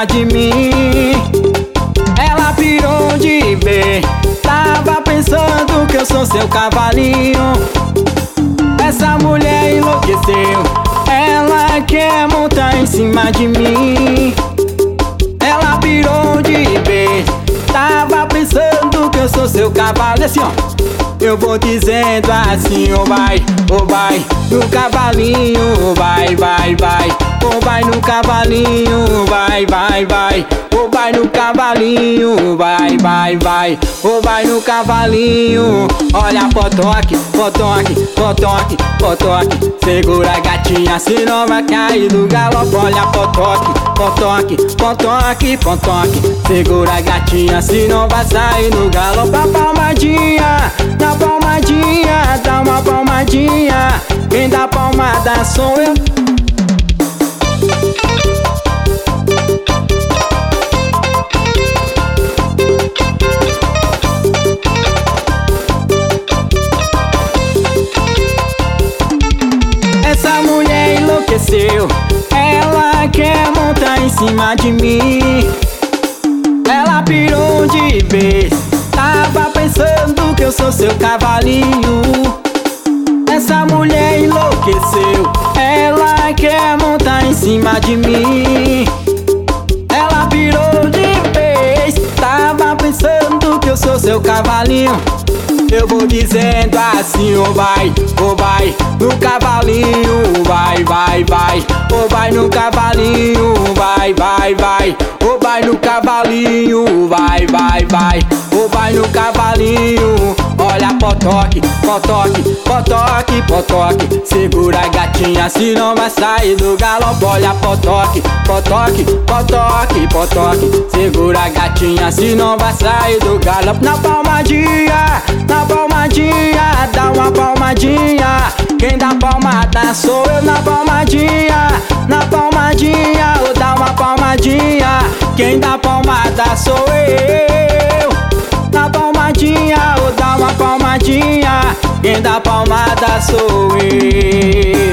cima de mim. Ela pirou de ver, tava pensando que eu sou seu cavalinho. Essa mulher enlouqueceu, ela quer montar em cima de mim. Ela pirou de ver, tava pensando que eu sou seu cavalo. Assim, ó, eu vou dizendo assim, oh vai no cavalinho, vai, vai, vai. Oh vai no cavalinho, vai, vai, vai. Oh vai no cavalinho, vai, vai, vai. Oh vai no cavalinho. Olha potoque, potoque, potoque, potoque. Segura a gatinha, senão vai cair do galope. Olha potoque, potoque, potoque, potoque. Segura a gatinha, senão vai sair no galope. A palmadinha, na palmadinha, dá uma palmadinha. Quem dá palmada sou eu. Essa mulher enlouqueceu, ela quer montar em cima de mim. Ela pirou de vez, tava pensando que eu sou seu cavalinho. Essa mulher enlouqueceu, ela quer montar em cima de mim. Ela pirou de vez, tava pensando que eu sou seu cavalinho. Eu vou dizendo assim, oh vai no cavalinho, vai, vai, vai. Oh vai no cavalinho, vai, vai, vai. Oh vai no cavalinho, vai, vai, vai. Oh vai no cavalinho. Olha potoque, potoque, potoque, potoque. Segura a gatinha, senão vai sair do galope. Olha potoque, potoque, potoque, potoque. Segura a gatinha, senão vai sair do galope. Na palmadinha, na palmadinha, dá uma palmadinha. Quem dá palmada sou eu. Na palmadinha, na palmadinha, ou dá uma palmadinha. Quem dá palmada sou eu. Na palmadinha, ou dá uma palmadinha. Quem dá palmada sou eu.